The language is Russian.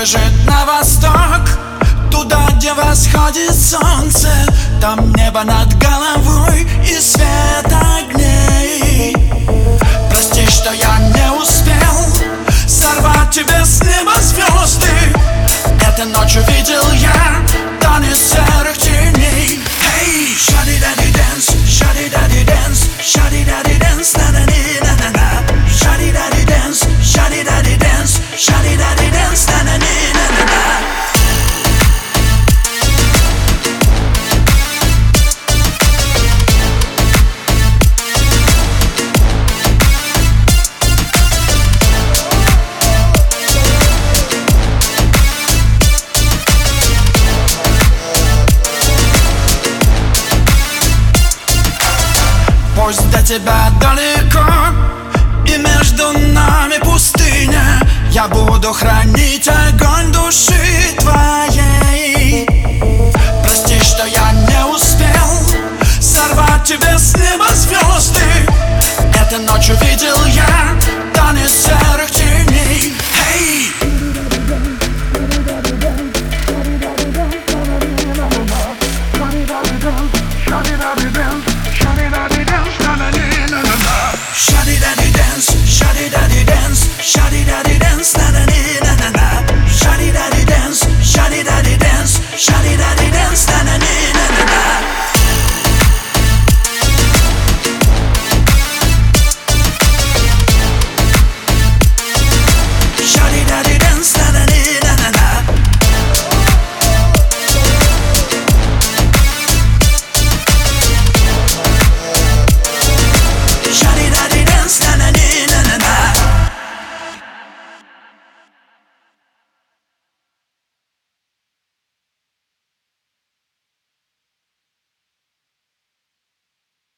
бежит на восток, туда, где восходит солнце. Там небо над головой и свет огней. Прости, что я не успел сорвать тебе с неба звезды. Этой ночью видел я танец серых теней. Hey, shawty-daddy dance, shawty-daddy dance, shawty-daddy dance, na-na-ni-na-na-na. Shawty-daddy dance, shawty-daddy dance, shawty-daddy dance, na-na-ni-na-na-na. Пусть до тебя далеко и между нами пустыня, я буду хранить огонь души твоей. Прости, что я не успел сорвать тебе с неба звезды. Этой ночью видел я танец серых теней. Hey! Shawty-daddy dance, shawty-daddy dance, shawty-daddy